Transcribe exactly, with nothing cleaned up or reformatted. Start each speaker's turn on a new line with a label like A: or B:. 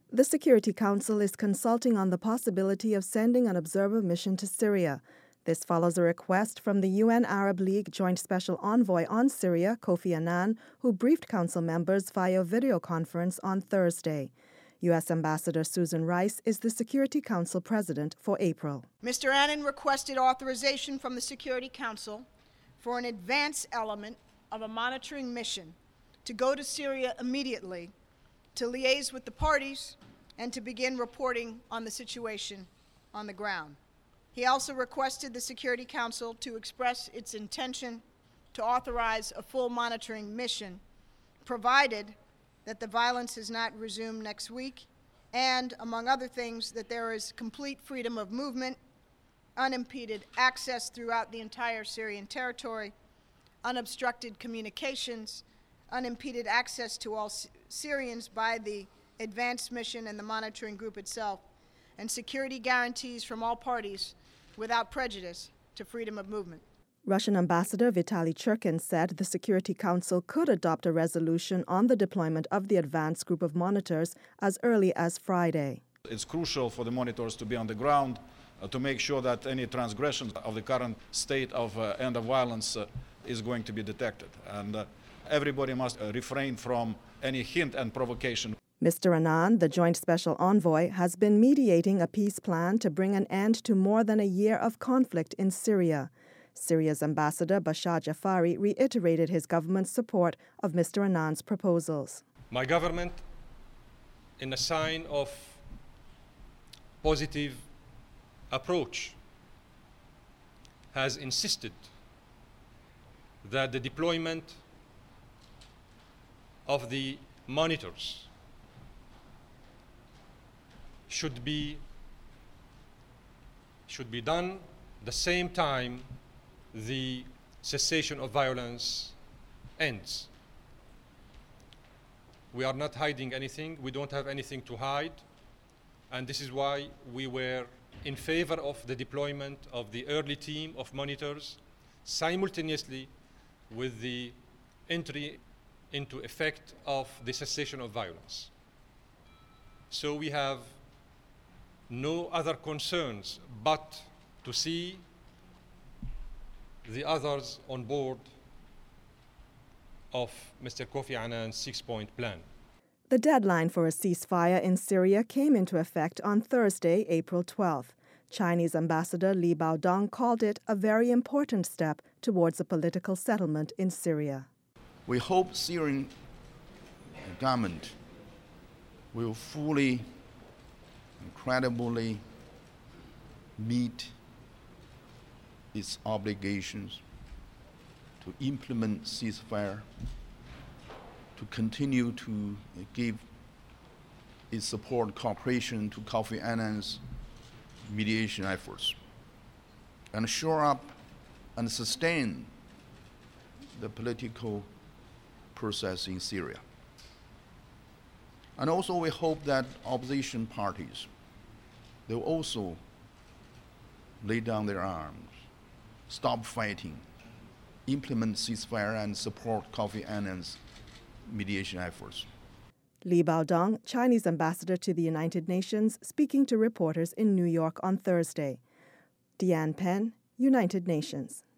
A: The Security Council is consulting on the possibility of sending an observer mission to Syria. This follows a request from the U N Arab League Joint Special Envoy on Syria, Kofi Annan, who briefed Council members via video conference on Thursday. U S Ambassador Susan Rice is the Security Council president for April.
B: Mister Annan requested authorization from the Security Council for an advance element of a monitoring mission to go to Syria immediately to liaise with the parties and to begin reporting on the situation on the ground. He also requested the Security Council to express its intention to authorize a full monitoring mission, provided that the violence has not resumed next week, and, among other things, that there is complete freedom of movement, unimpeded access throughout the entire Syrian territory, unobstructed communications, unimpeded access to all Syrians by the advanced mission and the monitoring group itself, and security guarantees from all parties without prejudice to freedom of movement.
A: Russian Ambassador Vitaly Churkin said the Security Council could adopt a resolution on the deployment of the advanced group of monitors as early as Friday.
C: It's crucial for the monitors to be on the ground uh, to make sure that any transgressions of the current state of uh, end of violence uh, is going to be detected. And uh, everybody must uh, refrain from any hint and provocation.
A: Mister Annan, the Joint Special Envoy, has been mediating a peace plan to bring an end to more than a year of conflict in Syria. Syria's Ambassador Bashar Jafari reiterated his government's support of Mister Annan's proposals.
D: My government, in a sign of positive approach, has insisted that the deployment of the monitors should be should be done the same time the cessation of violence ends. We are not hiding anything. We don't have anything to hide. And this is why we were in favor of the deployment of the early team of monitors simultaneously with the entry into effect of the cessation of violence. So we have no other concerns but to see the others on board of Mister Kofi Annan's six-point plan.
A: The deadline for a ceasefire in Syria came into effect on Thursday, April twelfth. Chinese Ambassador Li Baodong called it a very important step towards a political settlement in Syria.
E: We hope Syrian government will fully and credibly meet its obligations to implement ceasefire, to continue to give its support cooperation to Kofi Annan's mediation efforts, and shore up and sustain the political process in Syria. And also we hope that opposition parties, they will also lay down their arms, stop fighting, implement ceasefire and support Kofi Annan's mediation efforts.
A: Li Baodong, Chinese ambassador to the United Nations, speaking to reporters in New York on Thursday. Deanne Penn, United Nations.